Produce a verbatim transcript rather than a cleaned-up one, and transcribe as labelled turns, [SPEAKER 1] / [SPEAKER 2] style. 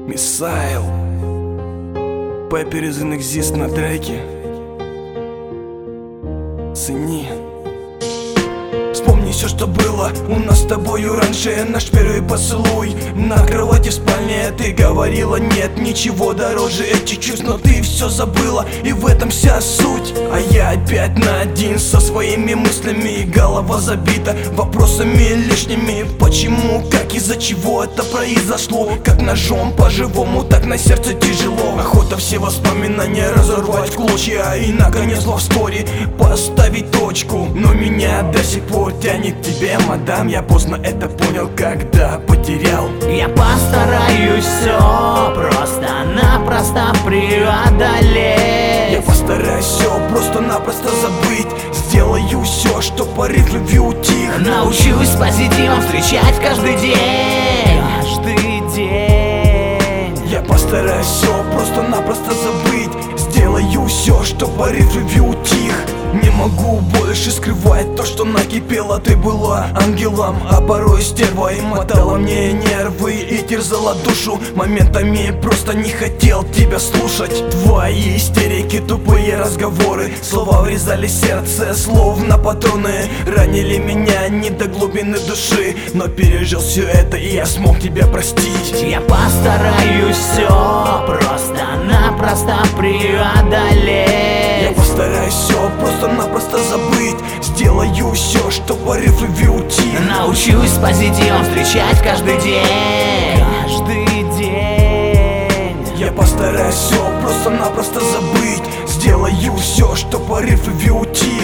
[SPEAKER 1] Мисайл, Пеппер из Inexist на треке. Цени. Вспомни все, что было у нас с тобою раньше. Наш первый поцелуй на кровати в спальне. Ты говорила, нет ничего дороже этих чувств, но ты все забыла, и в этом вся суть. А я опять на один со своими мыслями. Голова забита вопросами лишними. Почему, как, из-за чего это произошло? Как ножом по-живому, так на сердце тяжело. Охота все воспоминания разорвать в клочья и наконец в стори поставить точку. Но меня до сих пор тянет к тебе, мадам. Я поздно это понял, когда потерял.
[SPEAKER 2] Я постараюсь все просто-напросто преодолеть.
[SPEAKER 1] Я постараюсь все просто-напросто забыть. Сделаю все, что порыв любви утих.
[SPEAKER 2] Научусь с позитивом встречать каждый день. Каждый день.
[SPEAKER 1] Я постараюсь все просто-напросто забыть. Сделаю все, что порыв любви утих. Не могу больше скрывать то, что накипело. Ты была ангелом, а порой стерва. И мотала мне нервы и терзала душу. Моментами просто не хотел тебя слушать. Твои истерики, тупые разговоры, слова врезали сердце, словно патроны. Ранили меня не до глубины души, но пережил все это, и я смог тебя простить.
[SPEAKER 2] Я постараюсь все просто-напросто преодолеть.
[SPEAKER 1] Я постараюсь все просто-напросто забыть. Сделаю все, что порыв любви утих.
[SPEAKER 2] Научусь с позитивом встречать каждый день. Каждый день.
[SPEAKER 1] Я постараюсь все просто-напросто забыть. Сделаю все, что порыв любви утих.